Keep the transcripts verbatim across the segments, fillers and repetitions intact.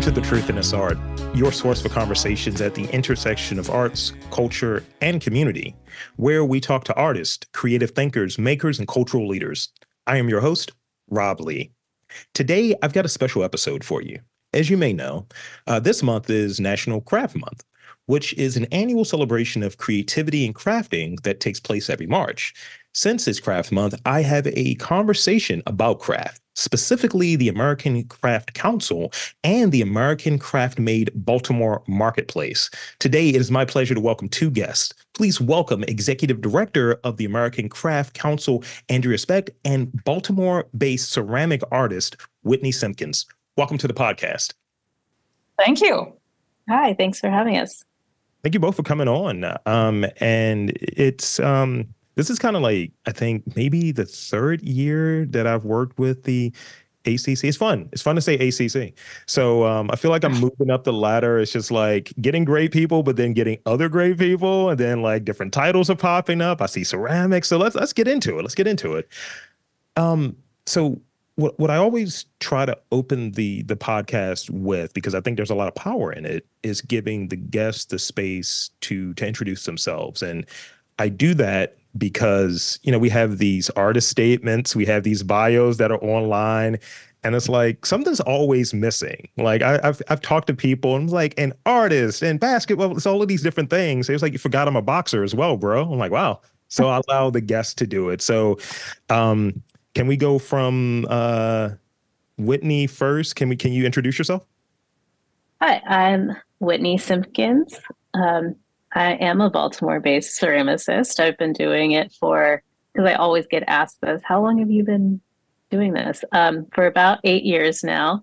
to The Truth in This Art, your source for conversations at the intersection of arts, culture, and community, where we talk to artists, creative thinkers, makers, and cultural leaders. I am your host, Rob Lee. Today, I've got a special episode for you. As you may know, uh, this month is National Craft Month, which is an annual celebration of creativity and crafting that takes place every March. Since it's Craft Month, I have a conversation about craft, specifically the American Craft Council and the American Craft Made Baltimore Marketplace. Today, it is my pleasure to welcome two guests. Please welcome Executive Director of the American Craft Council, Andrea Specht, and Baltimore-based ceramic artist, Whitney Simpkins. Welcome to the podcast. Thank you. Hi, thanks for having us. Thank you both for coming on. Um, and it's um, this is kind of like, I think, maybe the third year that I've worked with the A C C. It's fun. It's fun to say A C C. So um, I feel like I'm moving up the ladder. It's just like getting great people, but then getting other great people. And then like different titles are popping up. I see ceramics. So let's let's get into it. Let's get into it. Um, so What what I always try to open the the podcast with, because I think there's a lot of power in it, is giving the guests the space to to introduce themselves. And I do that because, you know, we have these artist statements, we have these bios that are online, and it's like something's always missing. Like I, I've I've talked to people and I'm like, an artist and basketball, it's all of these different things. It's like, you forgot I'm a boxer as well, bro. I'm like, wow. So I allow the guests to do it. So um Can we go from uh, Whitney first? Can we? Can you introduce yourself? Hi, I'm Whitney Simpkins. Um, I am a Baltimore-based ceramicist. I've been doing it for, because I always get asked this, how long have you been doing this? Um, for about eight years now.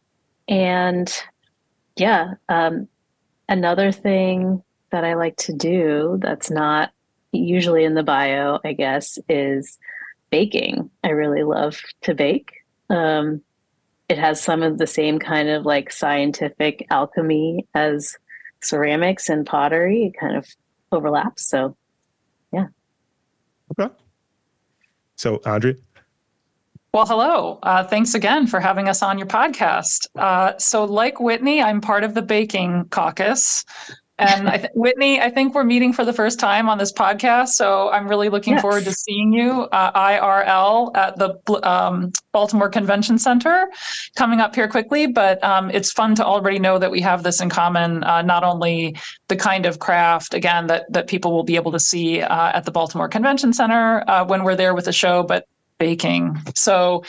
And yeah, um, another thing that I like to do that's not usually in the bio, I guess, is baking. I really love to bake. Um, it has some of the same kind of like scientific alchemy as ceramics and pottery. It kind of overlaps. So, yeah. Okay. So, Andrea? Well, hello. Uh, thanks again for having us on your podcast. Uh, so like Whitney, I'm part of the baking caucus. And I th- Whitney, I think we're meeting for the first time on this podcast, so I'm really looking yes. forward to seeing you uh, I R L at the um, Baltimore Convention Center coming up here quickly. But um, it's fun to already know that we have this in common, uh, not only the kind of craft, again, that, that people will be able to see uh, at the Baltimore Convention Center uh, when we're there with the show, but baking. So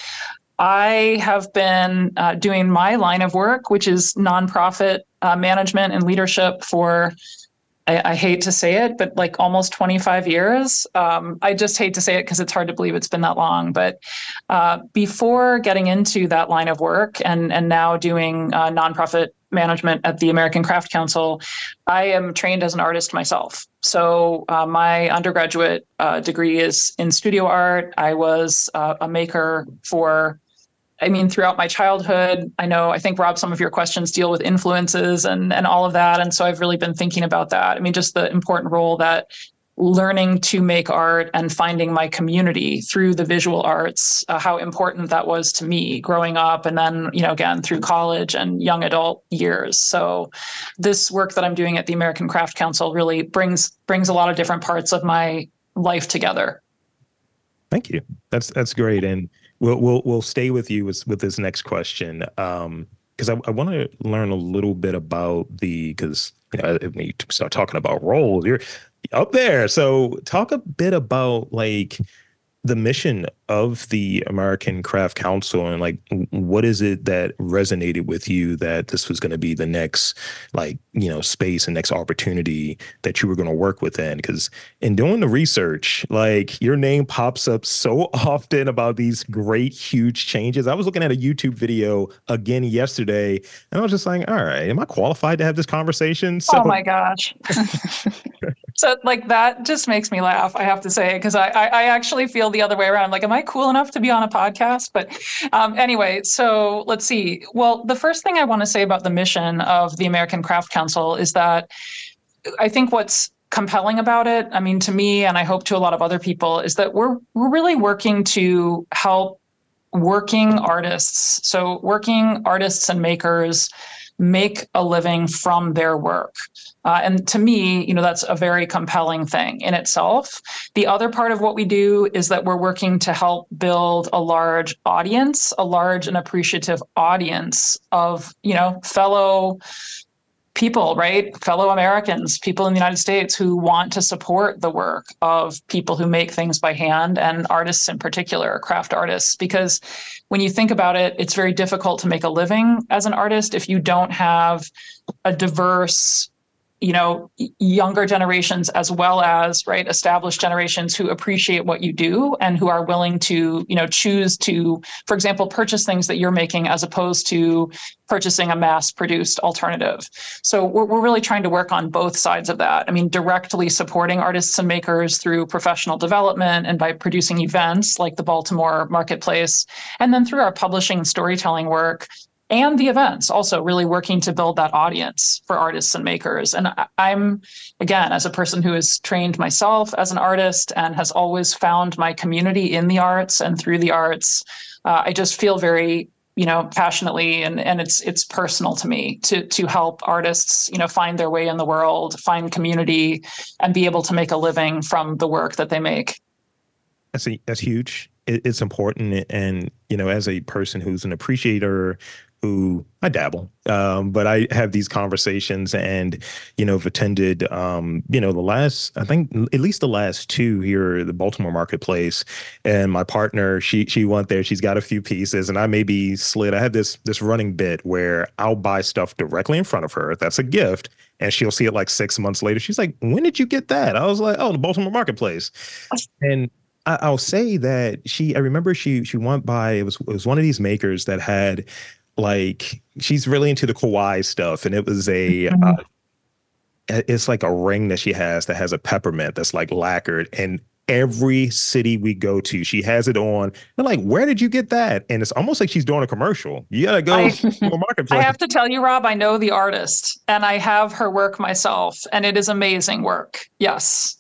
I have been uh, doing my line of work, which is nonprofit uh, management and leadership for, I, I hate to say it, but like almost twenty-five years. Um, I just hate to say it because it's hard to believe it's been that long. But uh, before getting into that line of work and, and now doing uh, nonprofit management at the American Craft Council, I am trained as an artist myself. So uh, my undergraduate uh, degree is in studio art. I was uh, a maker for I mean, throughout my childhood. I know, I think, Rob, some of your questions deal with influences and, and all of that. And so I've really been thinking about that. I mean, just the important role that learning to make art and finding my community through the visual arts, uh, how important that was to me growing up. And then, you know, again, through college and young adult years. So this work that I'm doing at the American Craft Council really brings brings a lot of different parts of my life together. Thank you. That's that's great. And We'll we'll we'll stay with you with, with this next question, um, because I, I want to learn a little bit about the, because you know, if we start talking about roles, you're up there. So talk a bit about like the mission of the American Craft Council and like what is it that resonated with you that this was going to be the next like, you know, space and next opportunity that you were going to work within? Because in doing the research, like your name pops up so often about these great, huge changes. I was looking at a YouTube video again yesterday and I was just like, all right, am I qualified to have this conversation? So- oh my gosh. So like that just makes me laugh, I have to say, because I, I I actually feel the other way around. Like, am I cool enough to be on a podcast? But um, anyway, so let's see. Well, the first thing I want to say about the mission of the American Craft Council is that I think what's compelling about it, I mean, to me, and I hope to a lot of other people, is that we're we're really working to help working artists. So working artists and makers make a living from their work. Uh, and to me, you know, that's a very compelling thing in itself. The other part of what we do is that we're working to help build a large audience, a large and appreciative audience of, you know, fellow people, right? Fellow Americans, people in the United States who want to support the work of people who make things by hand, and artists in particular, craft artists. Because when you think about it, it's very difficult to make a living as an artist if you don't have a diverse, you know, younger generations as well as, right, established generations who appreciate what you do and who are willing to, you know, choose to, for example, purchase things that you're making as opposed to purchasing a mass-produced alternative. So we're, we're really trying to work on both sides of that. I mean, directly supporting artists and makers through professional development and by producing events like the Baltimore Marketplace, and then through our publishing and storytelling work, and the events, also really working to build that audience for artists and makers. And I'm, again, as a person who is trained myself as an artist and has always found my community in the arts and through the arts, uh, I just feel very, you know, passionately, and, and it's it's personal to me to to help artists, you know, find their way in the world, find community, and be able to make a living from the work that they make. That's a, that's huge. It, it's important, and you know, as a person who's an appreciator, who I dabble, um, but I have these conversations, and you know, have attended, um, you know, the last, I think at least the last two here, the Baltimore Marketplace, and my partner, she she went there. She's got a few pieces, and I maybe slid. I have this this running bit where I'll buy stuff directly in front of her. That's a gift, and she'll see it like six months later. She's like, "When did you get that?" I was like, "Oh, the Baltimore Marketplace," and I'll say that she. I remember she she went by. It was it was one of these makers that had. Like, she's really into the kawaii stuff, and it was a mm-hmm. uh, it's like a ring that she has that has a peppermint that's like lacquered, and every city we go to, she has it on. They're like, "Where did you get that?" And it's almost like she's doing a commercial. You gotta go I, to a marketplace. I have to tell you, Rob, I know the artist, and I have her work myself, and it is amazing work. Yes.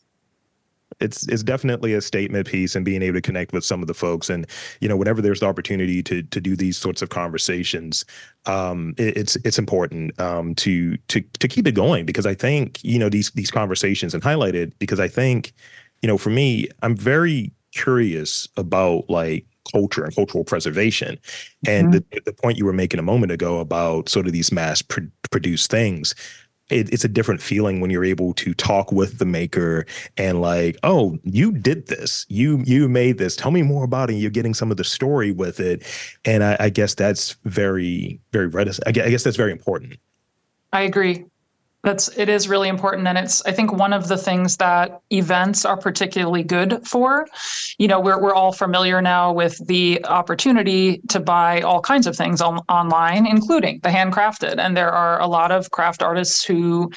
It's it's definitely a statement piece, and being able to connect with some of the folks, and you know, whenever there's the opportunity to to do these sorts of conversations, um, it, it's it's important um, to to to keep it going, because I think, you know, these these conversations, and highlight it because I think, you know, for me, I'm very curious about like culture and cultural preservation, and mm-hmm. the the point you were making a moment ago about sort of these mass pr- produced things. It, it's a different feeling when you're able to talk with the maker and like, "Oh, you did this, you you made this. Tell me more about it." And you're getting some of the story with it, and I, I guess that's very, very reticent. I guess, I guess that's very important. I agree. That's it is really important, and it's I think one of the things that events are particularly good for. You know, we're we're all familiar now with the opportunity to buy all kinds of things on, online, including the handcrafted, and there are a lot of craft artists who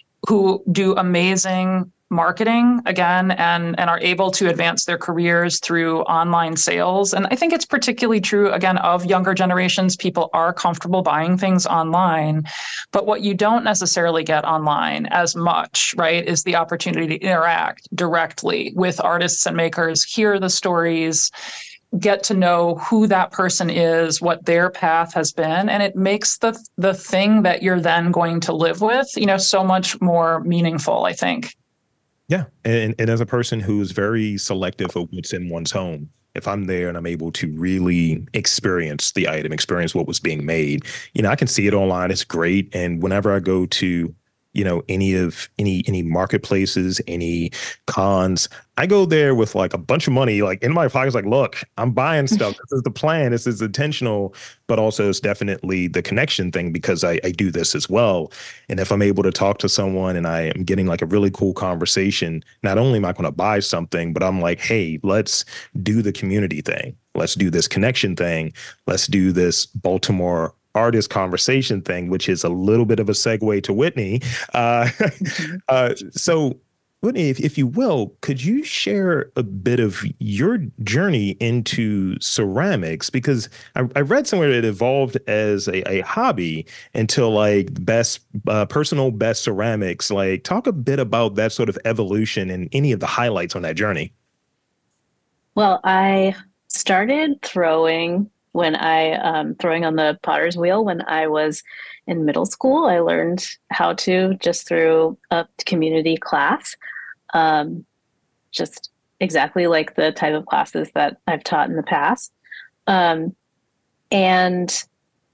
who do amazing marketing again and and are able to advance their careers through online sales. And I think it's particularly true again of younger generations. People are comfortable buying things online, but what you don't necessarily get online as much, right, is the opportunity to interact directly with artists and makers, hear the stories, get to know who that person is, what their path has been, and it makes the the thing that you're then going to live with, you know, so much more meaningful, I think. Yeah. And, and as a person who's very selective of what's in one's home, if I'm there and I'm able to really experience the item, experience what was being made, you know, I can see it online. It's great. And whenever I go to, you know, any of any any marketplaces, any cons, I go there with like a bunch of money, like in my pockets, like, look, I'm buying stuff. This is the plan. This is intentional, but also it's definitely the connection thing, because I, I do this as well. And if I'm able to talk to someone and I am getting like a really cool conversation, not only am I going to buy something, but I'm like, hey, let's do the community thing. Let's do this connection thing. Let's do this Baltimore artist conversation thing, which is a little bit of a segue to Whitney. Uh, mm-hmm. uh, so Whitney, if, if you will, could you share a bit of your journey into ceramics? Because I, I read somewhere that it evolved as a, a hobby until like best uh, personal best ceramics. Like, talk a bit about that sort of evolution and any of the highlights on that journey. Well, I started throwing when I um, throwing on the potter's wheel when I was in middle school. I learned how to just through a community class, um, just exactly like the type of classes that I've taught in the past. Um, and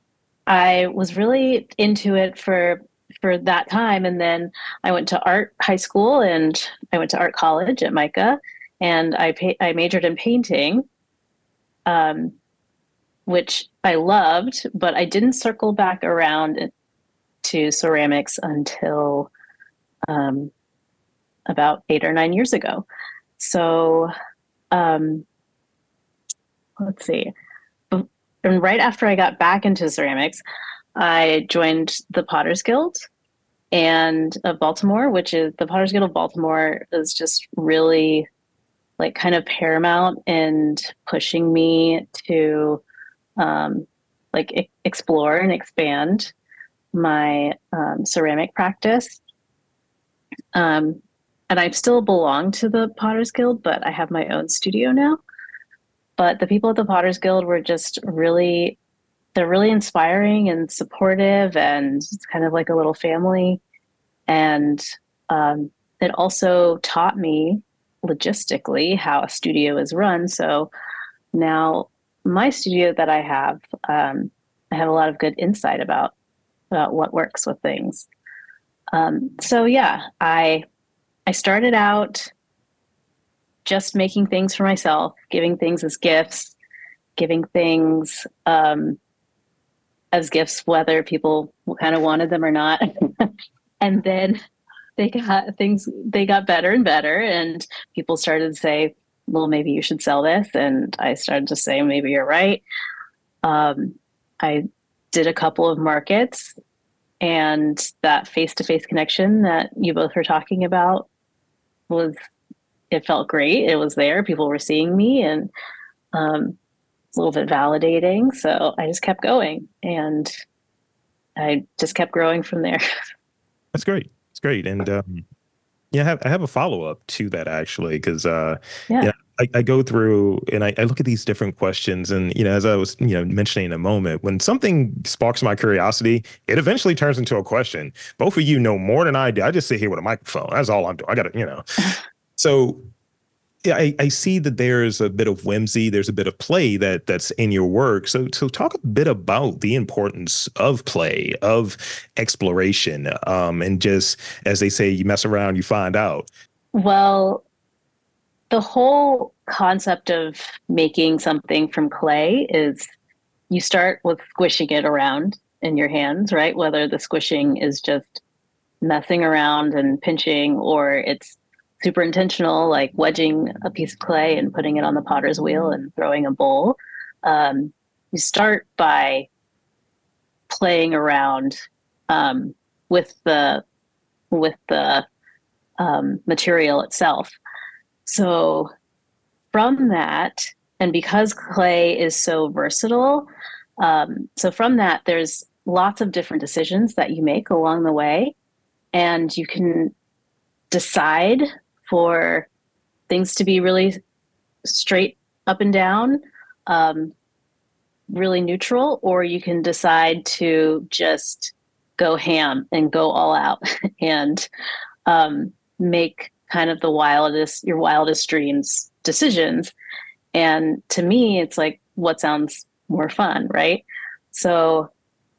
I was really into it for for that time. And then I went to art high school and I went to art college at MICA, and I pa- I majored in painting, um, which I loved, but I didn't circle back around to ceramics until um, about eight or nine years ago. So um, let's see. And right after I got back into ceramics, I joined the Potters Guild and of Baltimore, which is the Potters Guild of Baltimore is just really like kind of paramount in pushing me to um, like e- explore and expand my um, ceramic practice. Um, and I still belong to the Potters Guild, but I have my own studio now. But the people at the Potters Guild were just really, they're really inspiring and supportive, and it's kind of like a little family. And um, it also taught me logistically how a studio is run. So now my studio that I have, um, I have a lot of good insight about about what works with things. Um, so yeah, I I started out just making things for myself, giving things as gifts, giving things um, as gifts, whether people kind of wanted them or not. And then they got things, they got better and better. And people started to say, well, maybe you should sell this. And I started to say, maybe you're right. Um, I did a couple of markets, and that face-to-face connection that you both were talking about was, it felt great. It was there. People were seeing me, and um, it's a little bit validating. So I just kept going, and I just kept growing from there. That's great. It's great. And um, yeah, I have, I have a follow up to that actually, because uh, Yeah. yeah, I, I go through and I, I look at these different questions, and you know, as I was you know mentioning in a moment, when something sparks my curiosity, it eventually turns into a question. Both of you know more than I do. I just sit here with a microphone. That's all I'm doing. I got to, you know. So yeah, I, I see that there's a bit of whimsy, there's a bit of play that that's in your work. So so talk a bit about the importance of play, of exploration, um, and just as they say, you mess around, you find out. Well, the whole concept of making something from clay is you start with squishing it around in your hands, right? Whether the squishing is just messing around and pinching, or it's super intentional, like wedging a piece of clay and putting it on the potter's wheel and throwing a bowl. Um, you start by playing around um, with the with the um, material itself. So from that, and because clay is so versatile, um, so from that, there's lots of different decisions that you make along the way, and you can decide for things to be really straight up and down, um, really neutral, or you can decide to just go ham and go all out and um, make kind of the wildest, your wildest dreams decisions. And to me, it's like, what sounds more fun, right? So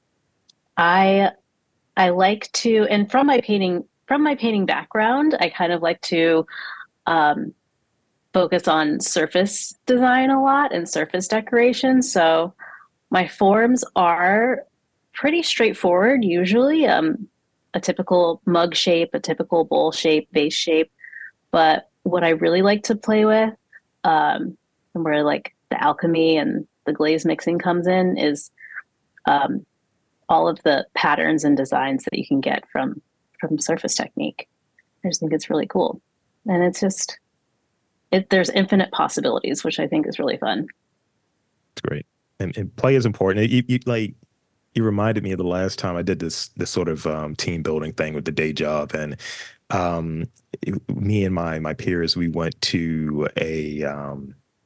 I I like to, and from my painting from my painting background, I kind of like to um, focus on surface design a lot and surface decoration. So my forms are pretty straightforward, usually um, a typical mug shape, a typical bowl shape, vase shape. But what I really like to play with, um, and where like the alchemy and the glaze mixing comes in, is um, all of the patterns and designs that you can get from from surface technique. I just think it's really cool. And it's just, it, there's infinite possibilities, which I think is really fun. It's great. And, and play is important. You, you, like, you reminded me of the last time I did this, this sort of um, team building thing with the day job. And um, it, me and my, my peers, we went to a, um,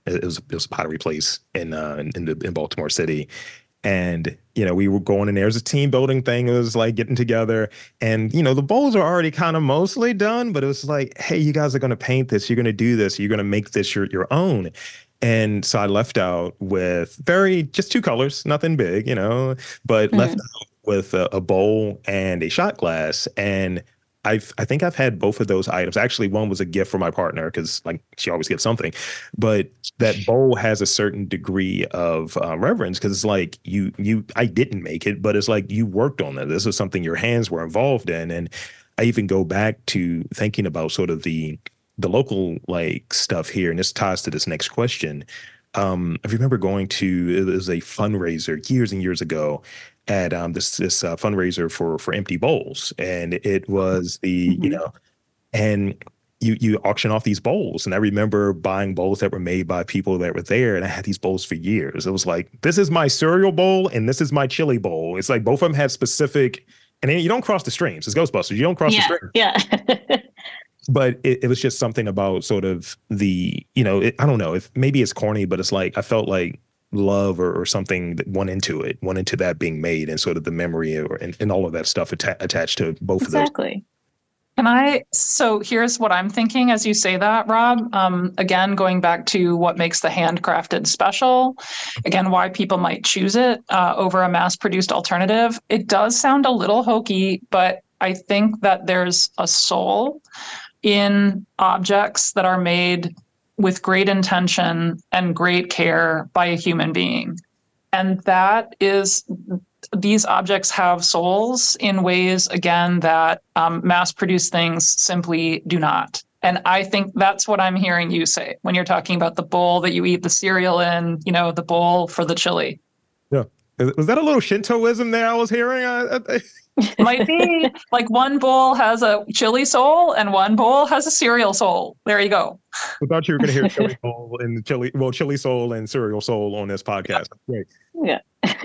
it was it was a pottery place in uh, in the, in Baltimore City. And, you know, we were going in there as a team building thing. It was like getting together and, you know, the bowls are already kind of mostly done, but it was like, hey, you guys are going to paint this. You're going to do this. You're going to make this your, your own. And so I left out with very just two colors, nothing big, you know, but mm-hmm. left out with a, a bowl and a shot glass. And I've, I think I've had both of those items. Actually, one was a gift for my partner because like she always gets something, but that bowl has a certain degree of uh, reverence because it's like you, you, I didn't make it, but it's like you worked on it. This is something your hands were involved in. And I even go back to thinking about sort of the, the local like stuff here. And this ties to this next question. Um, I remember going to, it was a fundraiser years and years ago at um, this this uh, fundraiser for for empty bowls, and it was the mm-hmm. you know, and you you auction off these bowls, and I remember buying bowls that were made by people that were there, and I had these bowls for years. It was like, this is my cereal bowl, and this is my chili bowl. It's like both of them had specific, and then you don't cross the streams. It's Ghostbusters. You don't cross yeah, the streams. Yeah. But it, it was just something about sort of the, you know, it, I don't know if maybe it's corny, but it's like I felt like love or, or something that went into it, went into that being made and sort of the memory or, and, and all of that stuff atta- attached to both exactly. of those. Exactly. Can I, so here's what I'm thinking as you say that, Rob. Um, again, going back to what makes the handcrafted special, again, why people might choose it uh, over a mass-produced alternative. It does sound a little hokey, but I think that there's a soul in objects that are made with great intention and great care by a human being. And that is, these objects have souls in ways, again, that um, mass-produced things simply do not. And I think that's what I'm hearing you say when you're talking about the bowl that you eat the cereal in, you know, the bowl for the chili. Yeah. Was that a little Shintoism there I was hearing? I, I, Might be. Like one bowl has a chili soul and one bowl has a cereal soul. There you go. I thought you were going to hear chili soul and chili, well, chili soul and cereal soul on this podcast. Great. Yeah.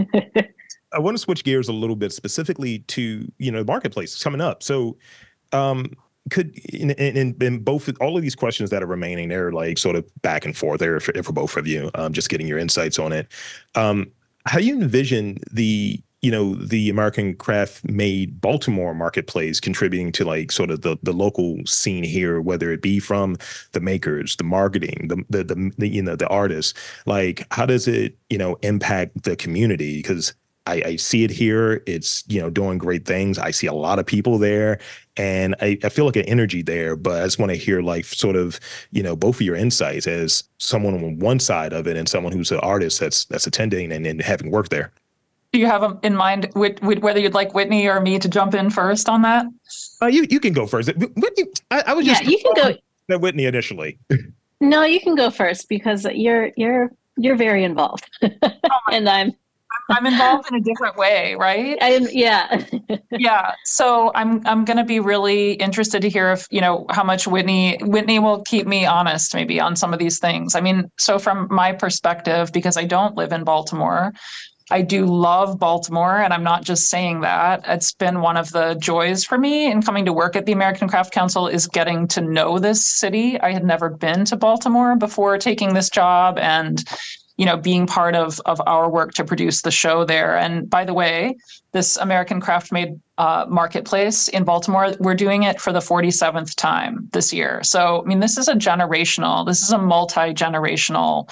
I want to switch gears a little bit specifically to, you know, marketplace coming up. So, um, could in, in, in both all of these questions that are remaining, they're like sort of back and forth there for, for both of you. Um, just getting your insights on it. Um, how do you envision the you know, the American Craft Made Baltimore marketplace contributing to like sort of the, the local scene here, whether it be from the makers, the marketing, the, the, the, the you know, the artists, like how does it, you know, impact the community? Because I, I see it here. It's, you know, doing great things. I see a lot of people there and I, I feel like an energy there, but I just want to hear like sort of, you know, both of your insights as someone on one side of it and someone who's an artist that's, that's attending and, and having worked there. Do you have in mind whether you'd like Whitney or me to jump in first on that? Uh, you you can go first. Whitney, I, I was yeah, just you can go. That Whitney initially. No, you can go first because you're you're you're very involved, oh and I'm I'm involved in a different way, right? I am, yeah, yeah. So I'm I'm going to be really interested to hear if you know how much Whitney Whitney will keep me honest, maybe on some of these things. I mean, so from my perspective, because I don't live in Baltimore. I do love Baltimore, and I'm not just saying that. It's been one of the joys for me in coming to work at the American Craft Council is getting to know this city. I had never been to Baltimore before taking this job and, you know, being part of, of our work to produce the show there. And by the way, this American Craft Made uh, marketplace in Baltimore, we're doing it for the forty-seventh time this year. So, I mean, this is a generational, this is a multi-generational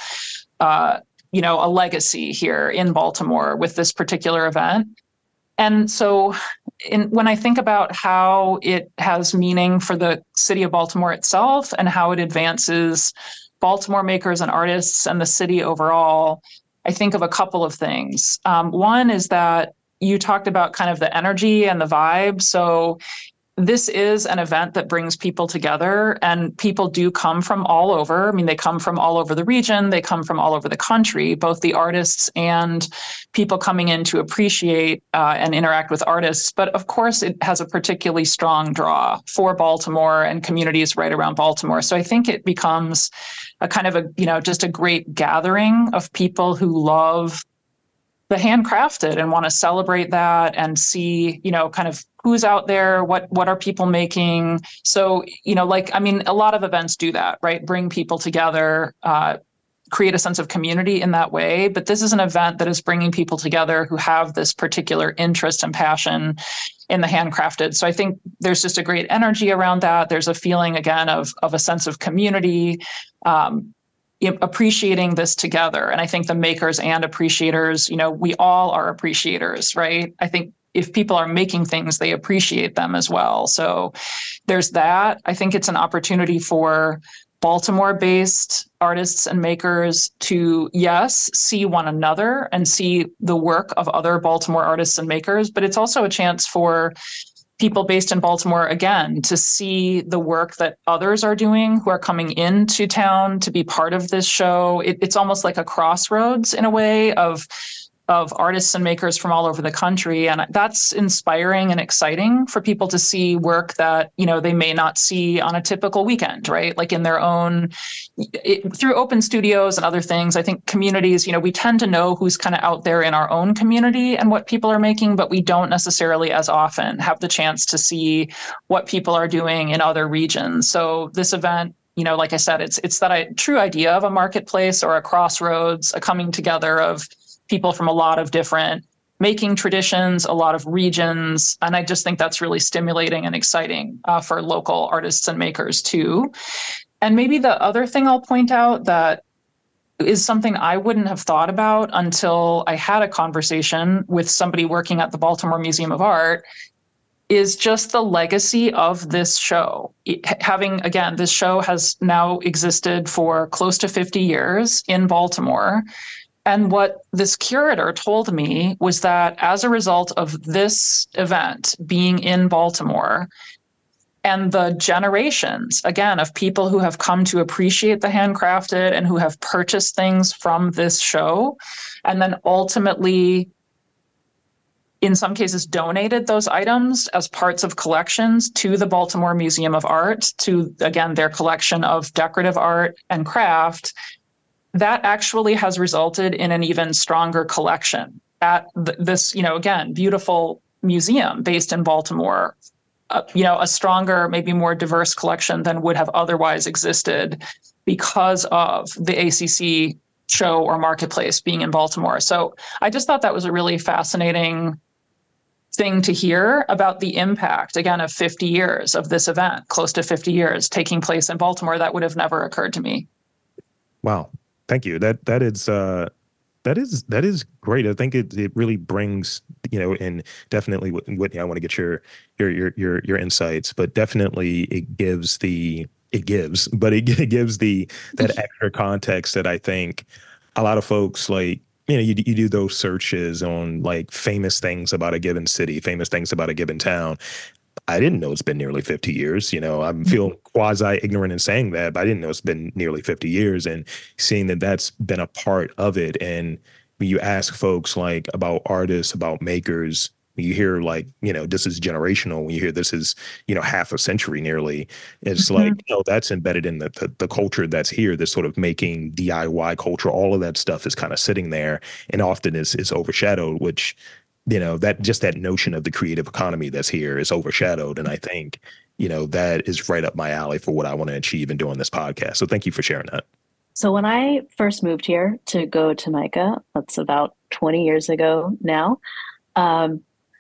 uh you know, a legacy here in Baltimore with this particular event. And so in, when I think about how it has meaning for the city of Baltimore itself and how it advances Baltimore makers and artists and the city overall, I think of a couple of things. Um, one is that you talked about kind of the energy and the vibe. So this is an event that brings people together, and people do come from all over. I mean, they come from all over the region. They come from all over the country, both the artists and people coming in to appreciate uh, and interact with artists. But of course, it has a particularly strong draw for Baltimore and communities right around Baltimore. So I think it becomes a kind of a, you know, just a great gathering of people who love the handcrafted and want to celebrate that and see, you know, kind of who's out there, what what are people making. So, you know, like, I mean, a lot of events do that, right? Bring people together, uh, create a sense of community in that way. But this is an event that is bringing people together who have this particular interest and passion in the handcrafted. So I think there's just a great energy around that. There's a feeling, again, of, of a sense of community, um, appreciating this together. And I think the makers and appreciators, you know, we all are appreciators, right? I think if people are making things, they appreciate them as well. So there's that. I think it's an opportunity for Baltimore-based artists and makers to, yes, see one another and see the work of other Baltimore artists and makers, but it's also a chance for people based in Baltimore, again, to see the work that others are doing who are coming into town to be part of this show. It, it's almost like a crossroads in a way of of artists and makers from all over the country. And that's inspiring and exciting for people to see work that, you know, they may not see on a typical weekend, right? Like in their own, it, through open studios and other things. I think communities, you know, we tend to know who's kind of out there in our own community and what people are making, but we don't necessarily as often have the chance to see what people are doing in other regions. So this event, you know, like I said, it's it's that I, true idea of a marketplace or a crossroads, a coming together of people from a lot of different making traditions, a lot of regions. And I just think that's really stimulating and exciting uh, for local artists and makers too. And maybe the other thing I'll point out that is something I wouldn't have thought about until I had a conversation with somebody working at the Baltimore Museum of Art is just the legacy of this show. It, having, again, this show has now existed for close to fifty years in Baltimore. And what this curator told me was that as a result of this event being in Baltimore and the generations, again, of people who have come to appreciate the handcrafted and who have purchased things from this show, and then ultimately, in some cases, donated those items as parts of collections to the Baltimore Museum of Art, to, again, their collection of decorative art and craft, that actually has resulted in an even stronger collection at th- this, you know, again, beautiful museum based in Baltimore, uh, you know, a stronger, maybe more diverse collection than would have otherwise existed because of the A C C show or marketplace being in Baltimore. So I just thought that was a really fascinating thing to hear about the impact, again, of fifty years of this event, close to fifty years taking place in Baltimore. That would have never occurred to me. Wow. Thank you. That that is uh, that is that is great. I think it it really brings, you know, and definitely, Whitney, I want to get your your your your your insights, but definitely it gives the it gives, but it, it gives the that extra context that I think a lot of folks, like, you know, you you do those searches on like famous things about a given city, famous things about a given town. I didn't know it's been nearly fifty years. You know, I'm feeling quasi ignorant in saying that, but I didn't know it's been nearly fifty years, and seeing that that's been a part of it. And when you ask folks like about artists, about makers, you hear like, you know, this is generational. When you hear this is, you know, half a century nearly, it's mm-hmm. like, you know, that's embedded in the, the the culture that's here, this sort of making D I Y culture. All of that stuff is kind of sitting there and often is is overshadowed, which, you know, that just that notion of the creative economy that's here is overshadowed. And I think, you know, that is right up my alley for what I want to achieve in doing this podcast. So thank you for sharing that. So when I first moved here to go to MICA, that's about twenty years ago now, um,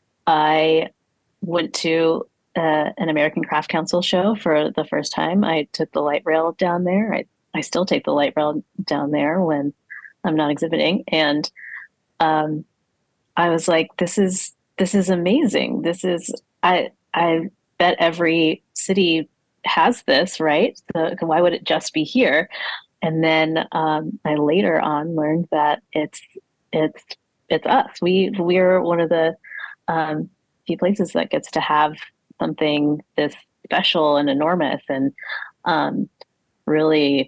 I went to uh, an American Craft Council show for the first time. I took the light rail down there. I, I still take the light rail down there when I'm not exhibiting. And um, I was like, this is, this is amazing. This is, I, I bet every city has this, right? So why would it just be here? And then um, I later on learned that it's, it's, it's us. We, we're one of the um, few places that gets to have something this special and enormous and um, really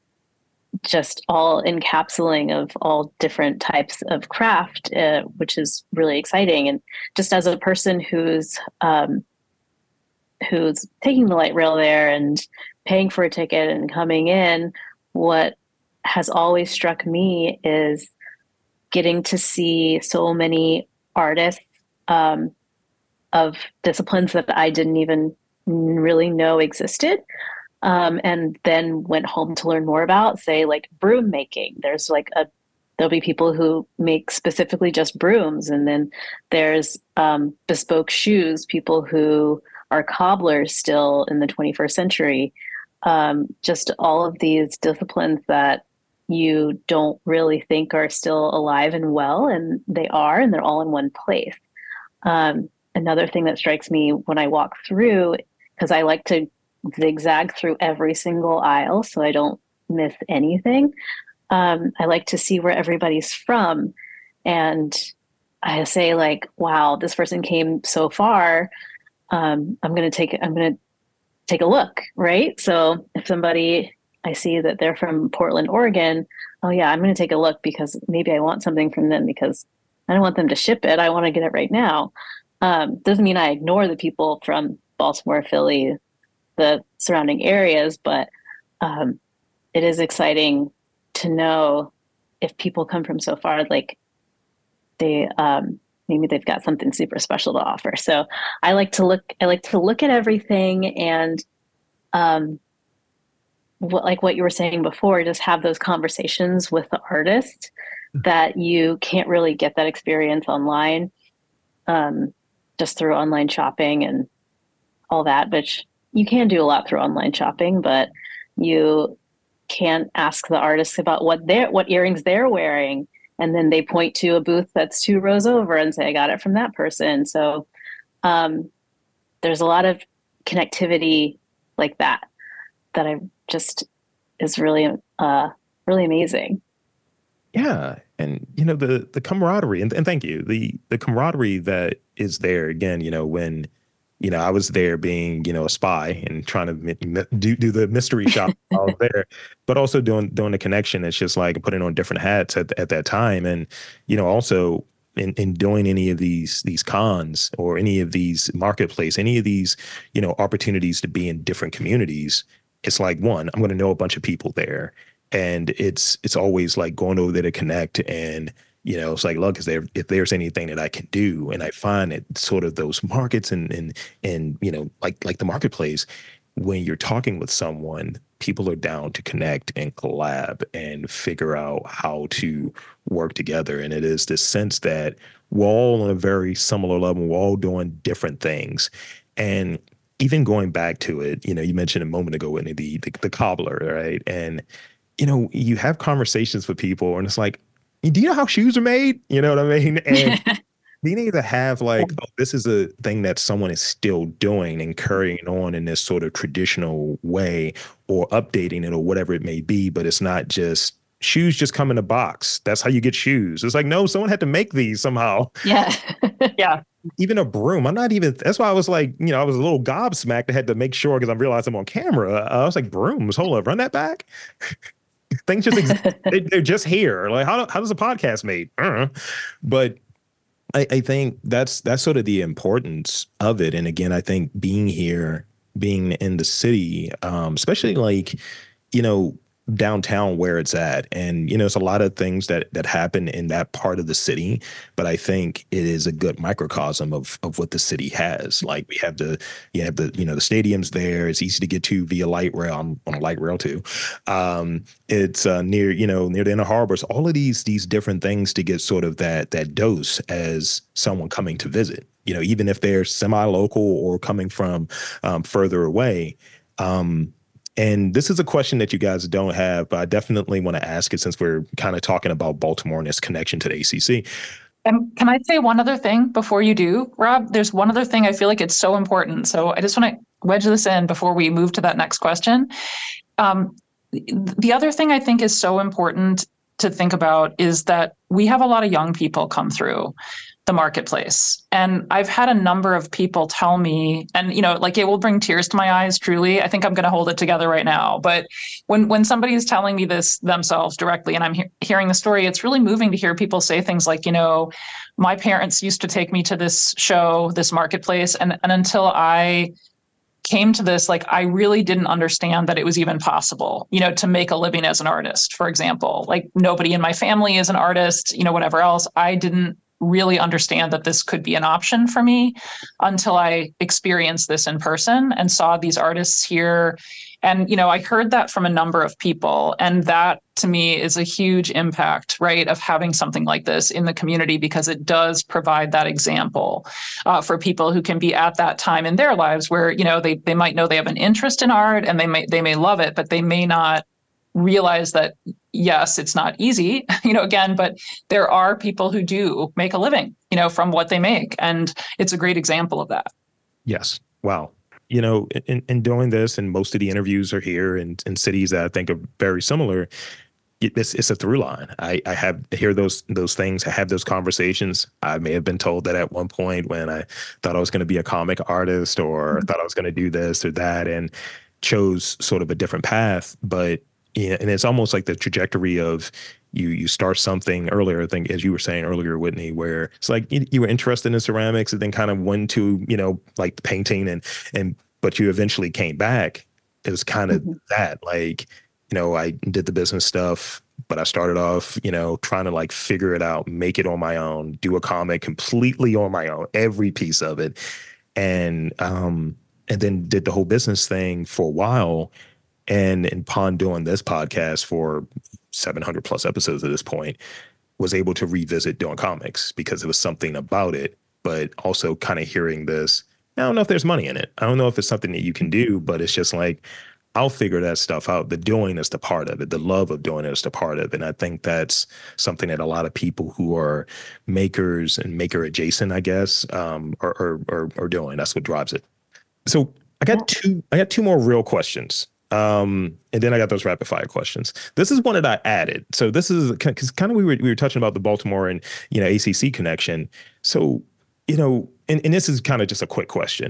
just all encapsulating of all different types of craft, uh, which is really exciting. And just as a person who's um, who's taking the light rail there and paying for a ticket and coming in, what has always struck me is getting to see so many artists um, of disciplines that I didn't even really know existed. Um, and then went home to learn more about, say, like broom making. There's like a there'll be people who make specifically just brooms, and then there's um, bespoke shoes. People who are cobblers still in the twenty-first century. Um, just all of these disciplines that you don't really think are still alive and well, and they are, and they're all in one place. Um, another thing that strikes me when I walk through, because I like to zigzag through every single aisle so I don't miss anything. Um, I like to see where everybody's from. And I say like, wow, this person came so far. Um, I'm going to take, I'm going to take a look. Right. So if somebody, I see that they're from Portland, Oregon. Oh yeah, I'm going to take a look because maybe I want something from them because I don't want them to ship it. I want to get it right now. Um, doesn't mean I ignore the people from Baltimore, Philly, the surrounding areas, but um, it is exciting to know if people come from so far, like they um, maybe they've got something super special to offer. So I like to look. I like to look at everything, and um, what, like what you were saying before, just have those conversations with the artist that you can't really get that experience online, um, just through online shopping and all that. Which you can do a lot through online shopping, but you can't ask the artist about what they're what earrings they're wearing, and then they point to a booth that's two rows over and say, I got it from that person. So um, there's a lot of connectivity like that that I just is really uh, really amazing. Yeah. And, you know, the the camaraderie, and, and thank you, the the camaraderie that is there, again, you know, when, you know, I was there being, you know, a spy and trying to mi- do do the mystery shop while I was there, but also doing doing the connection. It's just like putting on different hats at at that time, and you know, also in in doing any of these these cons or any of these marketplace, any of these, you know, opportunities to be in different communities. It's like, one, I'm going to know a bunch of people there, and it's it's always like going over there to connect. And you know, it's like, look, is there, if there's anything that I can do, and I find it sort of those markets and and and you know, like like the marketplace, when you're talking with someone, people are down to connect and collab and figure out how to work together. And it is this sense that we're all on a very similar level. We're all doing different things, and even going back to it, you know, you mentioned a moment ago, Whitney, the the, the cobbler, right? And you know, you have conversations with people, and it's like, do you know how shoes are made? You know what I mean? And being able to have like, oh, this is a thing that someone is still doing and carrying on in this sort of traditional way, or updating it or whatever it may be, but it's not just shoes just come in a box. That's how you get shoes. It's like, no, someone had to make these somehow. Yeah. Yeah. Even a broom. I'm not even, that's why I was like, you know, I was a little gobsmacked. I had to make sure, because I realized I'm on camera. I was like, brooms, hold up, run that back. Things just exist. they, they're just here. Like, how how does a podcast made? Uh-huh. But I, I think that's that's sort of the importance of it. And again, I think being here, being in the city, um, especially like, you know, downtown where it's at, and you know, it's a lot of things that that happen in that part of the city, but I think it is a good microcosm of of what the city has. Like, we have the you have the you know the stadiums there. It's easy to get to via light rail. I'm on a light rail too. Um, it's uh, near you know near the inner harbors. All of these these different things to get sort of that that dose as someone coming to visit. You know, even if they're semi-local or coming from um, further away. Um, And this is a question that you guys don't have, but I definitely want to ask it since we're kind of talking about Baltimore and its connection to the A C C. And can I say one other thing before you do, Rob? There's one other thing I feel like it's so important. So I just want to wedge this in before we move to that next question. Um, the other thing I think is so important to think about is that we have a lot of young people come through the marketplace. And I've had a number of people tell me, and you know, like, it will bring tears to my eyes, truly. I think I'm going to hold it together right now. But when when somebody is telling me this themselves directly, and I'm he- hearing the story, it's really moving to hear people say things like, you know, my parents used to take me to this show, this marketplace, and, and until I came to this, like, I really didn't understand that it was even possible, you know, to make a living as an artist, for example. Like, nobody in my family is an artist, you know, whatever else. I didn't really understand that this could be an option for me until I experienced this in person and saw these artists here. And, you know, I heard that from a number of people. And that to me is a huge impact, right, of having something like this in the community, because it does provide that example uh, for people who can be at that time in their lives where, you know, they, they might know they have an interest in art and they may, they may love it, but they may not realize that, yes, it's not easy, you know, again, but there are people who do make a living, you know, from what they make. And it's a great example of that. Yes. Wow. You know, in, in doing this, and most of the interviews are here in, in cities that I think are very similar, it's, it's a through line. I, I have hear those those things. I have those conversations. I may have been told that at one point when I thought I was going to be a comic artist, or mm-hmm. thought I was going to do this or that, and chose sort of a different path. But yeah, and it's almost like the trajectory of you you start something earlier, I think, as you were saying earlier, Whitney, where it's like you, you were interested in ceramics and then kind of went to, you know, like painting and and but you eventually came back. It was kind of mm-hmm. that, like, you know, I did the business stuff, but I started off, you know, trying to like figure it out, make it on my own, do a comic completely on my own, every piece of it. And um and then did the whole business thing for a while. And upon doing this podcast for seven hundred plus episodes at this point, was able to revisit doing comics because it was something about it, but also kind of hearing this. I don't know if there's money in it. I don't know if it's something that you can do, but it's just like, I'll figure that stuff out. The doing is the part of it. The love of doing it is the part of it. And I think that's something that a lot of people who are makers and maker adjacent, I guess, um, are, are, are, are doing. That's what drives it. So I got two, I got two more real questions. Um, and then I got those rapid fire questions. This is one that I added. So this is because kind of we were we were touching about the Baltimore and, you know, A C C connection. So, you know, and, and this is kind of just a quick question.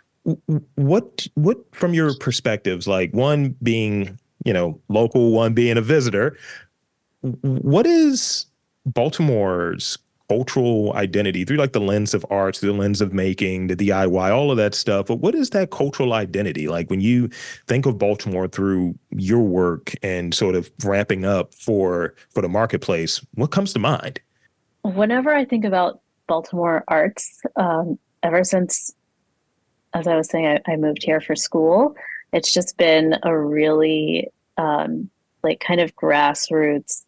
What what from your perspectives, like one being, you know, local, one being a visitor, what is Baltimore's cultural identity through like the lens of arts, the lens of making, the D I Y, all of that stuff? But what is that cultural identity like when you think of Baltimore through your work and sort of ramping up for for the marketplace? What comes to mind? Whenever I think about Baltimore arts, um, ever since, as I was saying, I, I moved here for school, it's just been a really um, like kind of grassroots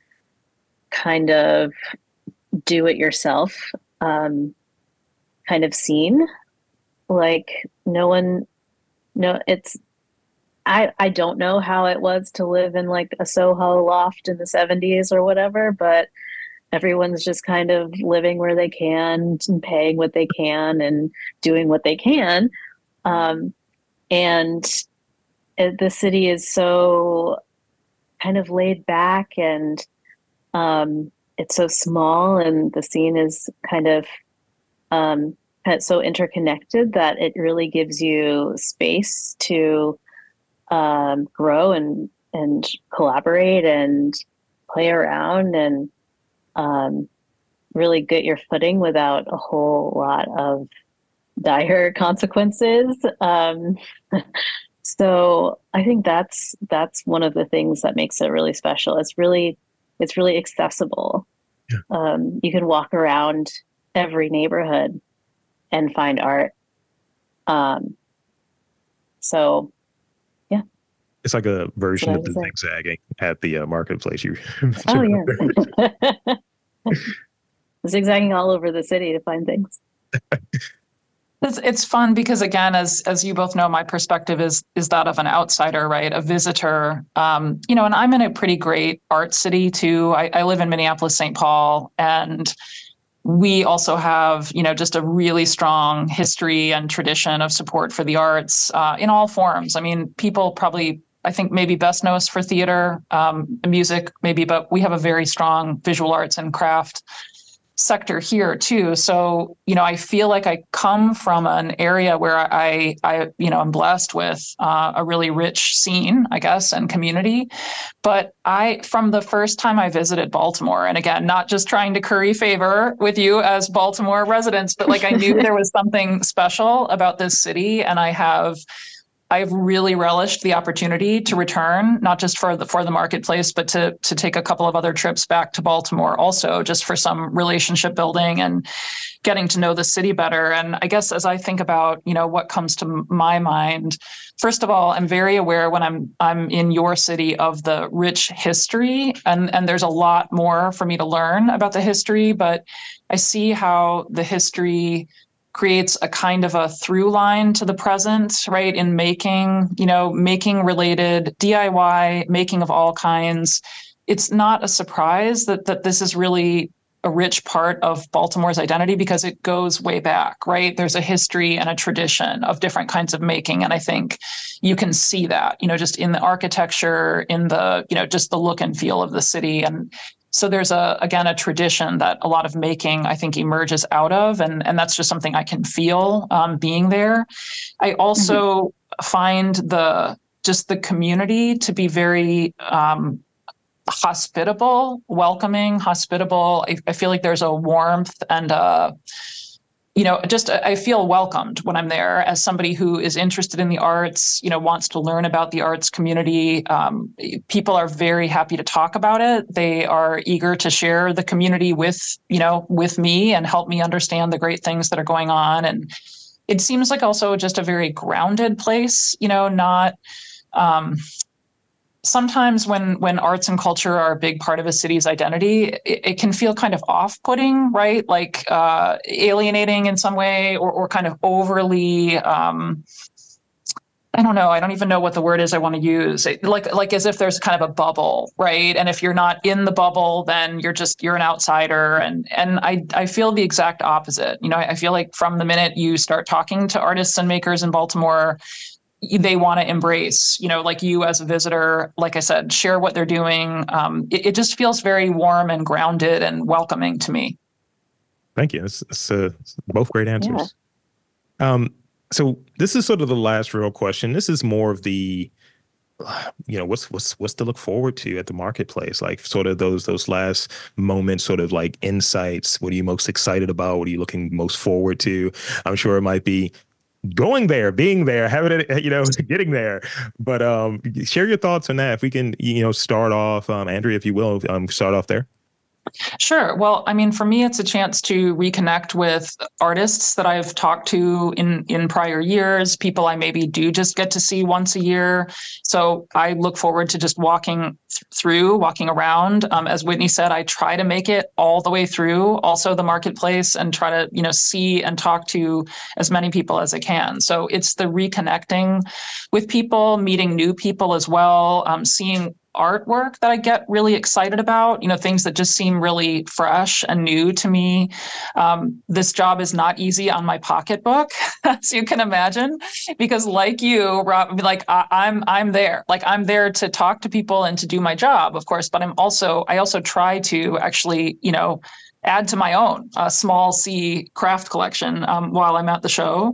kind of do it yourself um, kind of scene. Like no one, no, it's, I, I don't know how it was to live in like a Soho loft in the seventies or whatever, but everyone's just kind of living where they can and paying what they can and doing what they can. Um, and it, the city is so kind of laid back, and um, it's so small, and the scene is kind of um, kind of so interconnected that it really gives you space to um, grow and and collaborate and play around and um, really get your footing without a whole lot of dire consequences. Um, so I think that's that's one of the things that makes it really special. It's really it's really accessible. Yeah. Um, you can walk around every neighborhood and find art. Um, so, yeah. It's like a version of the say. zigzagging at the uh, marketplace. You. Oh, yeah. Zigzagging all over the city to find things. It's, it's fun because, again, as as you both know, my perspective is is that of an outsider, right? A visitor. Um, you know, and I'm in a pretty great art city too. I, I live in Minneapolis, Saint Paul, and we also have, you know, just a really strong history and tradition of support for the arts uh, in all forms. I mean, people probably, I think, maybe best know us for theater, um, music, maybe, but we have a very strong visual arts and craft sector here too. So, you know, I feel like I come from an area where I, I, you know, I'm blessed with uh, a really rich scene, I guess, and community. But I, from the first time I visited Baltimore, and again, not just trying to curry favor with you as Baltimore residents, but like I knew there was something special about this city, and I have I've really relished the opportunity to return, not just for the for the marketplace, but to to take a couple of other trips back to Baltimore also, just for some relationship building and getting to know the city better. And I guess as I think about, you know, what comes to my mind, first of all, I'm very aware when I'm I'm in your city of the rich history, and and there's a lot more for me to learn about the history, but I see how the history creates a kind of a through line to the present, right? In making, you know, making related D I Y, making of all kinds. It's not a surprise that that this is really a rich part of Baltimore's identity because it goes way back, right? There's a history and a tradition of different kinds of making. And I think you can see that, you know, just in the architecture, in the, you know, just the look and feel of the city. And so there's a, again, a tradition that a lot of making, I think, emerges out of, and, and that's just something I can feel um, being there. I also mm-hmm. find the, just the community to be very um, hospitable, welcoming, hospitable. I, I feel like there's a warmth and a, you know, just I feel welcomed when I'm there as somebody who is interested in the arts, you know, wants to learn about the arts community. Um, people are very happy to talk about it. They are eager to share the community with, you know, with me and help me understand the great things that are going on. And it seems like also just a very grounded place, you know, not, um, sometimes when when arts and culture are a big part of a city's identity, it, it can feel kind of off-putting, right? Like uh, alienating in some way, or or kind of overly, um, I don't know, I don't even know what the word is I want to use. It, like like as if there's kind of a bubble, right? And if you're not in the bubble, then you're just, you're an outsider. And and I, I feel the exact opposite. You know, I, I feel like from the minute you start talking to artists and makers in Baltimore, they want to embrace, you know, like you as a visitor, like I said, share what they're doing. Um, it, it just feels very warm and grounded and welcoming to me. Thank you. It's, it's, uh, it's both great answers. Yeah. Um, so this is sort of the last real question. This is more of the, you know, what's what's what's to look forward to at the marketplace, like sort of those those last moments, sort of like insights. What are you most excited about? What are you looking most forward to? I'm sure it might be going there, being there, having it, you know, getting there. But um, share your thoughts on that. If we can, you know, start off, um, Andrea, if you will, um, start off there. Sure. Well, I mean, for me, it's a chance to reconnect with artists that I've talked to in, in prior years, people I maybe do just get to see once a year. So I look forward to just walking th- through, walking around. Um, as Whitney said, I try to make it all the way through, also the marketplace, and try to, you know, see and talk to as many people as I can. So it's the reconnecting with people, meeting new people as well, um, seeing artwork that I get really excited about, you know, things that just seem really fresh and new to me. Um, this job is not easy on my pocketbook, as you can imagine, because like you, Rob, like I, I'm, I'm there, like I'm there to talk to people and to do my job, of course, but I'm also, I also try to actually, you know, add to my own uh, small C craft collection um, while I'm at the show.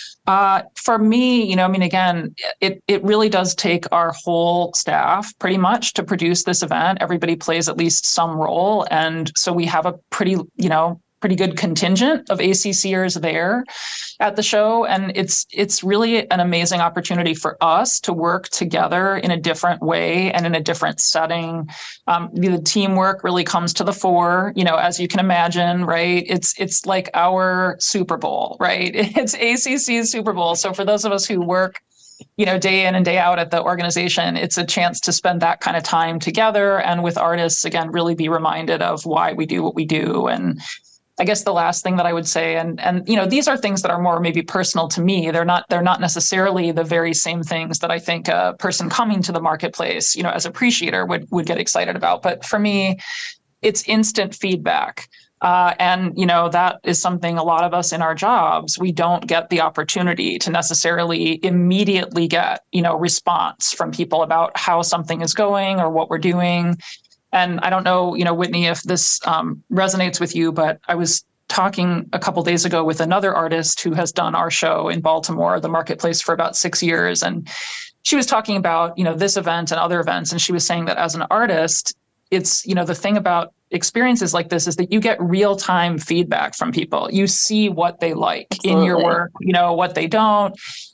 Uh, for me, you know, I mean, again, it it really does take our whole staff pretty much to produce this event. Everybody plays at least some role. And so we have a pretty, you know, pretty good contingent of ACCers there at the show. And it's it's really an amazing opportunity for us to work together in a different way and in a different setting. Um, the teamwork really comes to the fore, you know, as you can imagine, right? It's it's like our Super Bowl, right? It's A C C's Super Bowl. So for those of us who work, you know, day in and day out at the organization, it's a chance to spend that kind of time together and with artists, again, really be reminded of why we do what we do. And I guess the last thing that I would say, and and you know, these are things that are more maybe personal to me. They're not they're not necessarily the very same things that I think a person coming to the marketplace, you know, as appreciator would would get excited about. But for me, it's instant feedback. Uh, and, you know, that is something a lot of us in our jobs, we don't get the opportunity to necessarily immediately get, you know, response from people about how something is going or what we're doing. And I don't know, you know, Whitney, if this um, resonates with you, but I was talking a couple days ago with another artist who has done our show in Baltimore, the marketplace, for about six years. And she was talking about, you know, this event and other events. And she was saying that as an artist, it's, you know, the thing about experiences like this is that you get real-time feedback from people. You see what they like Absolutely. In your work, you know, what they don't.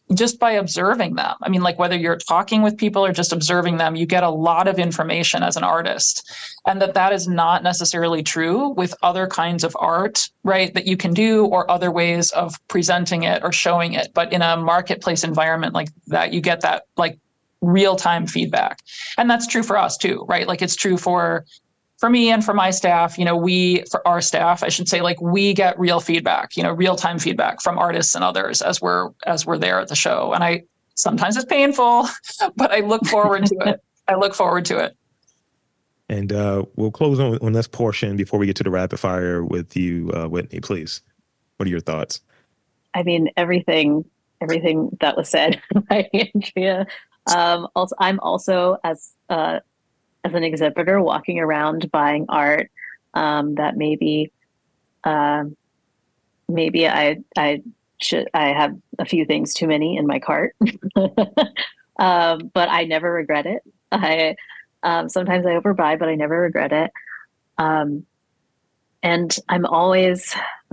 just by observing them. I mean, like whether you're talking with people or just observing them, you get a lot of information as an artist, and that that is not necessarily true with other kinds of art, right? That you can do, or other ways of presenting it or showing it. But in a marketplace environment like that, you get that like real-time feedback. And that's true for us too, right? Like it's true for for me and for my staff, you know, we, for our staff, I should say, like we get real feedback, you know, real-time feedback from artists and others as we're, as we're there at the show. And I, sometimes it's painful, but I look forward to it. I look forward to it. And uh, we'll close on, on this portion before we get to the rapid fire with you, uh, Whitney, please. What are your thoughts? I mean, everything, everything that was said by Andrea. Um, also, I'm also, as uh, as an exhibitor, walking around buying art um, that maybe um, maybe I I should I have a few things too many in my cart, um, but I never regret it. I um, sometimes I overbuy, but I never regret it. Um, and I'm always,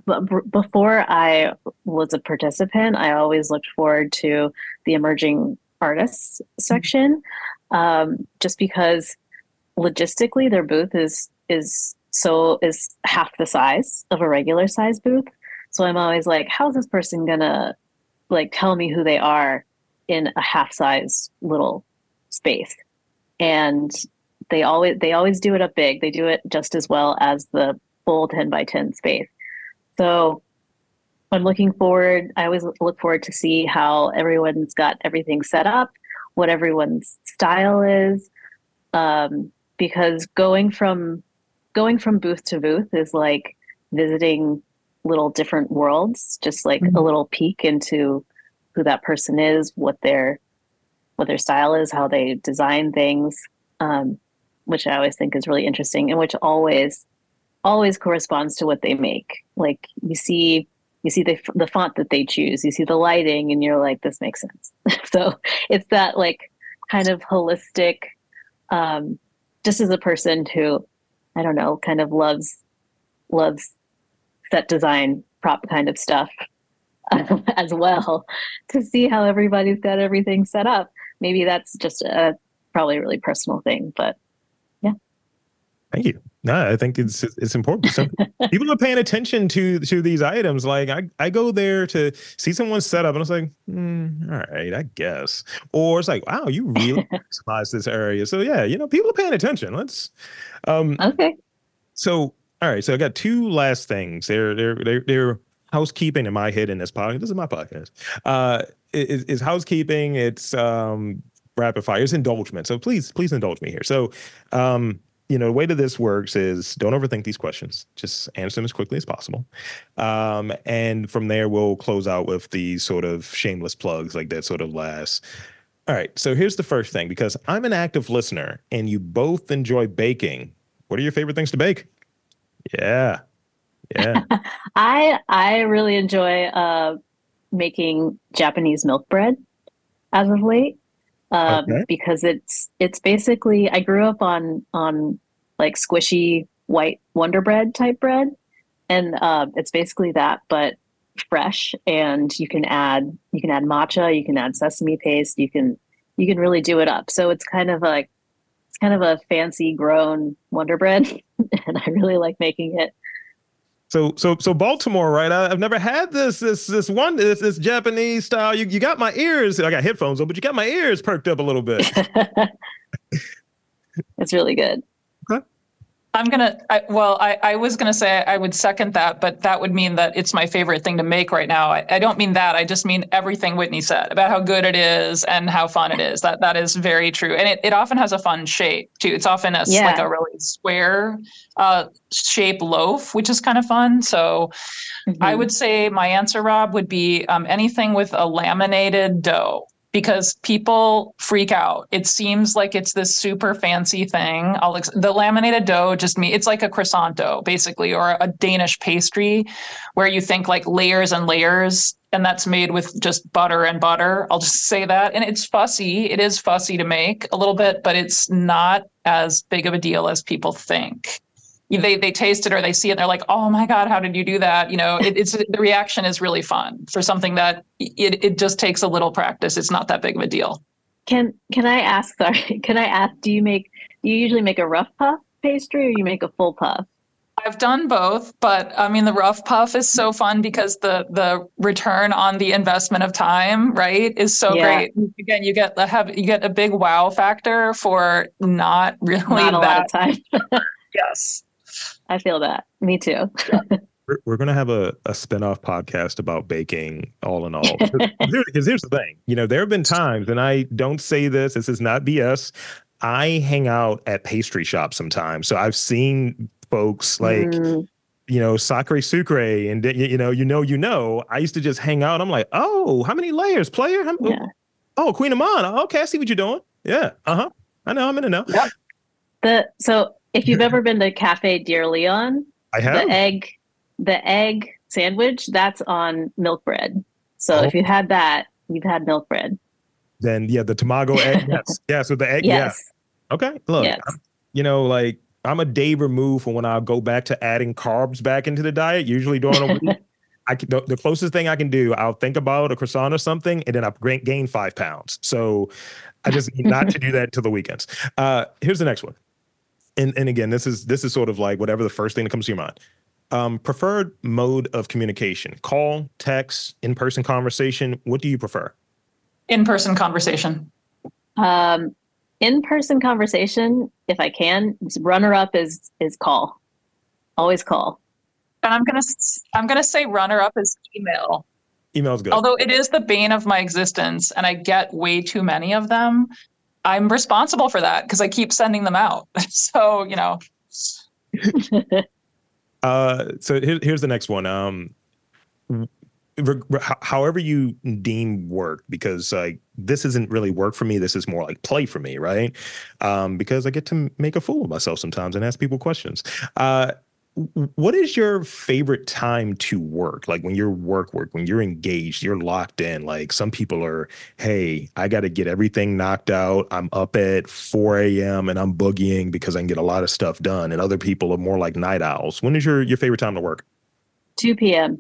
before I was a participant, I always looked forward to the emerging artists section, um, just because logistically their booth is is so is half the size of a regular size booth. So I'm always like, how's this person gonna like tell me who they are in a half size little space? And they always they always do it up big. They do it just as well as the full ten by ten space. So I'm looking forward. I always look forward to see how everyone's got everything set up, what everyone's style is. Um, because going from going from booth to booth is like visiting little different worlds, just like mm-hmm. a little peek into who that person is, what their what their style is, how they design things, um, which I always think is really interesting, and which always always corresponds to what they make. Like you see you see the the font that they choose, you see the lighting, and you're like, this makes sense. So it's that like kind of holistic. Um, just as a person who, I don't know, kind of loves loves set design, prop kind of stuff uh, as well, to see how everybody's got everything set up. Maybe that's just a probably a really personal thing, but yeah. Thank you. No, I think it's it's important. So people are paying attention to to these items. Like I, I go there to see someone set up, and it's like, mm, all right, I guess. Or it's like, wow, you really maximize this area. So yeah, you know, people are paying attention. Let's. Um, okay. So all right, so I got two last things. They're they're they're, they're housekeeping in my head in this podcast. This is my podcast. Uh, is is housekeeping. It's um rapid fire. It's indulgement. So please please indulge me here. So um. You know, the way that this works is don't overthink these questions. Just answer them as quickly as possible. Um, and from there, we'll close out with these sort of shameless plugs like that sort of last. All right. So here's the first thing, because I'm an active listener and you both enjoy baking. What are your favorite things to bake? Yeah. Yeah. I I really enjoy uh, making Japanese milk bread as of late. Um, okay. Because it's it's basically, I grew up on on like squishy white Wonder Bread type bread, and uh, it's basically that but fresh. And you can add you can add matcha, you can add sesame paste, you can you can really do it up. So it's kind of like it's kind of a fancy grown Wonder Bread, and I really like making it. So, so, so Baltimore, right? I, I've never had this, this, this one, this, this Japanese style. You, you got my ears. I got headphones on, but you got my ears perked up a little bit. It's really good. Okay. I'm gonna. I, well, I, I was gonna say I would second that, but that would mean that it's my favorite thing to make right now. I, I don't mean that. I just mean everything Whitney said about how good it is and how fun it is. That that is very true, and it, it often has a fun shape too. It's often a yeah. like a really square uh, shape loaf, which is kind of fun. So, mm-hmm. I would say my answer, Rob, would be um, anything with a laminated dough. Because people freak out. It seems like it's this super fancy thing. I'll ex- the laminated dough just me. It's like a croissant dough, basically, or a Danish pastry, where you think like layers and layers, and that's made with just butter and butter. I'll just say that, and it's fussy. It is fussy to make a little bit, but it's not as big of a deal as people think. they they taste it or they see it, and they're like, oh my God, how did you do that? You know, it, it's the reaction is really fun for something that it it just takes a little practice. It's not that big of a deal. Can can I ask? Sorry, can I ask? Do you make do you usually make a rough puff pastry, or you make a full puff? I've done both, but I mean, the rough puff is so fun because the the return on the investment of time, right, is so Yeah. great. Again, you get the have you get a big wow factor for not really Not a lot that. of time. Yes. I feel that. Me too. We're, we're going to have a, a spinoff podcast about baking, all in all. Because here- 'cause here's the thing. You know, there have been times, and I don't say this, this is not B S. I hang out at pastry shops sometimes. So I've seen folks like, Mm, you know, Sacre Sucre, and, you you know, you know, you know, I used to just hang out. I'm like, oh, how many layers, player? How, yeah. Oh, Queen of Mon. Okay, I see what you're doing. Yeah. Uh-huh. I know, I'm in it now. Yep. The so if you've ever been to Cafe Dear Leon, I have. the egg the egg sandwich, that's on milk bread. So Oh. if you had that, you've had milk bread. Then, yeah, the tamago egg. Yes. Yeah, so the egg, yeah. Yes. Okay, look, Yes. I'm- you know, like I'm a day removed from when I go back to adding carbs back into the diet. Usually during a week, I can, the, the closest thing I can do, I'll think about a croissant or something, and then I've gained gain five pounds. So I just need not to do that until the weekends. Uh, here's the next one, and and again, this is this is sort of like whatever the first thing that comes to your mind. Um, preferred mode of communication: call, text, in-person conversation. What do you prefer? In-person conversation. Um, in-person conversation, if I can, runner-up is is call. Always call. And I'm gonna s- I'm gonna say runner-up is email. Email's good. Although it is the bane of my existence and I get way too many of them, I'm responsible for that because I keep sending them out. So, you know, Uh, so here, here's the next one. Um, re- re- ho- however you deem work, because like this isn't really work for me. This is more like play for me, right? Um, because I get to make a fool of myself sometimes and ask people questions. Uh, w- what is your favorite time to work? Like when you're work work, when you're engaged, you're locked in. Like some people are, hey, I got to get everything knocked out. I'm up at four a.m. and I'm boogieing because I can get a lot of stuff done. And other people are more like night owls. When is your, your favorite time to work? two p.m.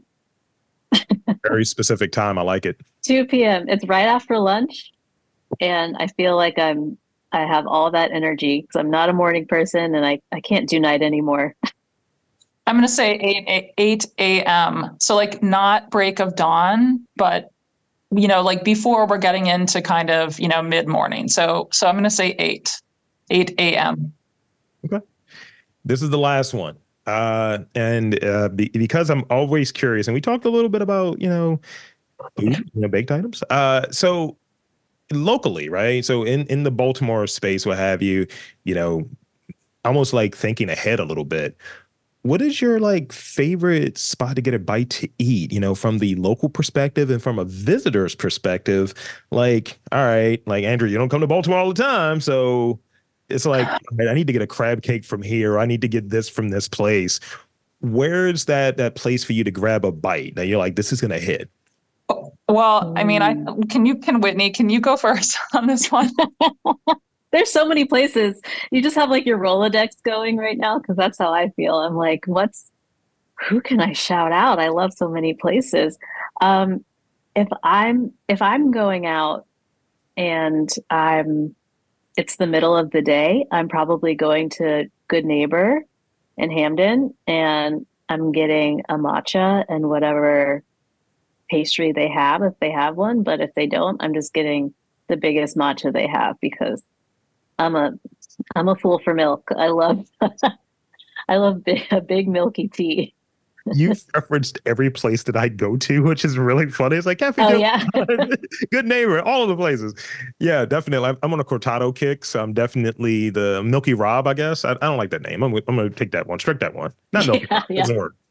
Very specific time. I like it. two p.m. It's right after lunch, and I feel like I'm I have all that energy because I'm not a morning person, and I I can't do night anymore. I'm gonna say eight eight a.m. So like not break of dawn, but you know, like before we're getting into kind of, you know, mid-morning. So so I'm gonna say eight eight a.m. This is the last one. Uh, and uh, be, because I'm always curious, and we talked a little bit about, you know, food, you know, baked items. Uh, so locally, right? So in, in the Baltimore space, what have you, you know, almost like thinking ahead a little bit. What is your like favorite spot to get a bite to eat, you know, from the local perspective and from a visitor's perspective? Like, all right, like Andrew, you don't come to Baltimore all the time. So it's like, man, I need to get a crab cake from here. Or I need to get this from this place. Where's that that place for you to grab a bite? Now you're like, this is gonna hit. Well, I mean, I can you can Whitney, can you go first on this one? There's so many places. You just have like your Rolodex going right now because that's how I feel. I'm like, what's who can I shout out? I love so many places. Um, if I'm if I'm going out and I'm it's the middle of the day, I'm probably going to Good Neighbor in Hamden and I'm getting a matcha and whatever pastry they have if they have one. But if they don't, I'm just getting the biggest matcha they have because I'm a I'm a fool for milk. I love I love big, a big milky tea. You've referenced every place that I go to, which is really funny. It's like Cafe Oh Del yeah. Good Neighbor, all of the places. Yeah, definitely. I'm, I'm on a cortado kick, so I'm definitely the Milky Rob, I guess. I, I don't like that name. I'm, I'm going to take that one, strike that one. Not Milky Yeah, Rob. It doesn't work.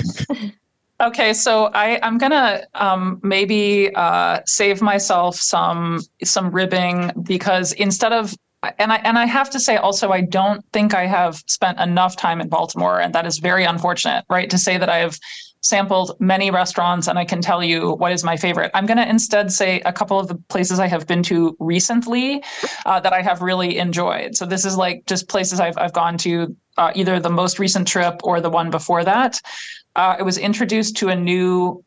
Okay, so I, I'm gonna um, maybe uh, save myself some some ribbing because instead of and I and I have to say also I don't think I have spent enough time in Baltimore, and that is very unfortunate, right? To say that I have sampled many restaurants and I can tell you what is my favorite. I'm going to instead say a couple of the places I have been to recently uh, that I have really enjoyed. So this is like just places I've I've gone to uh, either the most recent trip or the one before that. Uh, I was introduced to a new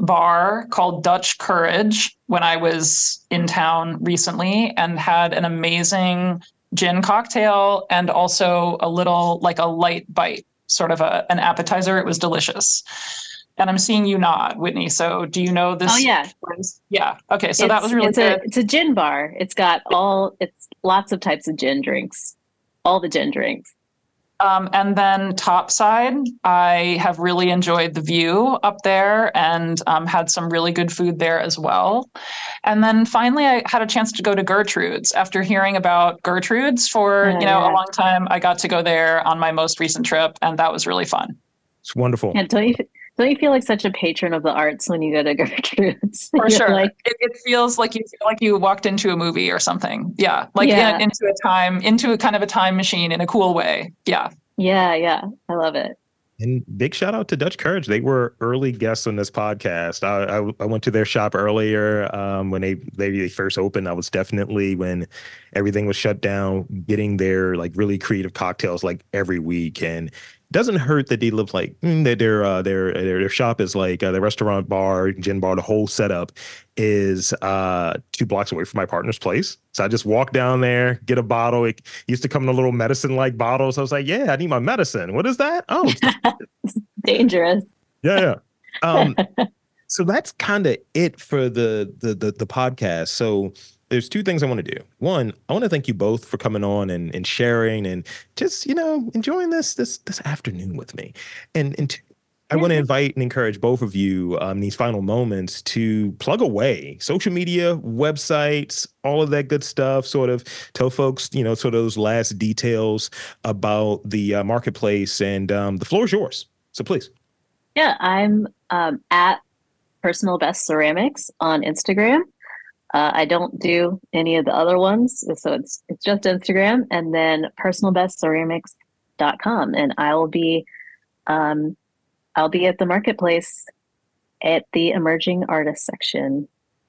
bar called Dutch Courage when I was in town recently, and had an amazing gin cocktail and also a little, like a light bite, sort of a, an appetizer. It was delicious. And I'm seeing you nod, Whitney. So do you know this? Oh, yeah. Yeah. Okay. So it's, that was really it's good. A, it's a gin bar. It's got all, it's lots of types of gin drinks, all the gin drinks. Um, and then topside, I have really enjoyed the view up there, and um, had some really good food there as well. And then finally, I had a chance to go to Gertrude's. After hearing about Gertrude's for Oh, you know yeah. a long time, I got to go there on my most recent trip, and that was really fun. It's wonderful. Yeah, don't you don't you feel like such a patron of the arts when you go to Gertrude's? For You're sure, like, it, it feels like you feel like you walked into a movie or something. Yeah, like Yeah. In, into a time, into a kind of a time machine in a cool way. Yeah. yeah, yeah, I love it. And big shout out to Dutch Courage. They were early guests on this podcast. I, I, I went to their shop earlier um, when they, they first opened. I was definitely, when everything was shut down, getting their like really creative cocktails like every week. And it doesn't hurt that they live like mm, that their, uh, their their their shop is like uh, the restaurant, bar, gin bar. The whole setup is uh, two blocks away from my partner's place. So I just walk down there, get a bottle. It used to come in a little medicine-like bottles. I was like, yeah, I need my medicine. What is that? Oh, Dangerous. yeah, yeah. Um, so that's kind of it for the, the the the podcast. So there's two things I want to do. One, I want to thank you both for coming on and, and sharing and just, you know, enjoying this this this afternoon with me. And and two, I want to invite and encourage both of you um, these final moments to plug away social media, websites, all of that good stuff. Sort of tell folks, you know, sort of those last details about the uh, marketplace, and um, the floor is yours. So please. Yeah, I'm um, at Personal Best Ceramics on Instagram. Uh, I don't do any of the other ones, so it's it's just Instagram, and then personal best ceramics dot com, and I will be um, I'll be at the marketplace at the emerging artist section.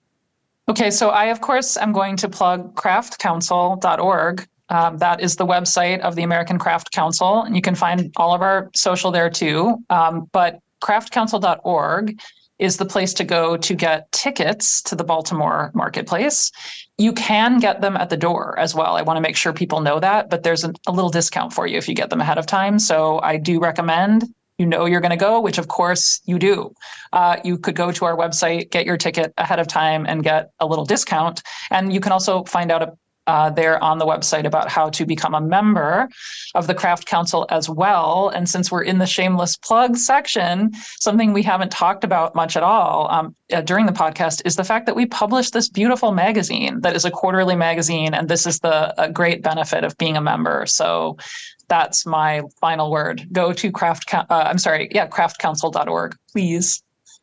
Okay, so I, of course, am going to plug craft council dot org. Um, that is the website of the American Craft Council, and you can find all of our social there too. Um, but craft council dot org is the place to go to get tickets to the Baltimore marketplace. You can get them at the door as well. I want to make sure people know that, but there's a, a little discount for you if you get them ahead of time. So I do recommend, you know you're going to go, which of course you do. Uh, you could go to our website, get your ticket ahead of time, and get a little discount. And you can also find out uh, there on the website about how to become a member of the Craft Council as well. And since we're in the shameless plug section, something we haven't talked about much at all um, uh, during the podcast is the fact that we publish this beautiful magazine that is a quarterly magazine. And this is the a great benefit of being a member. So that's my final word. Go to craft, uh, I'm sorry, yeah, craft council dot org, please.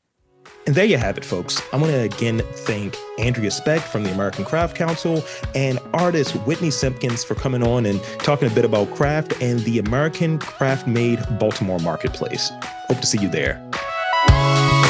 And there you have it, folks. I want to again thank Andrea Speck from the American Craft Council and artist Whitney Simpkins for coming on and talking a bit about craft and the American Craft Made Baltimore Marketplace. Hope to see you there.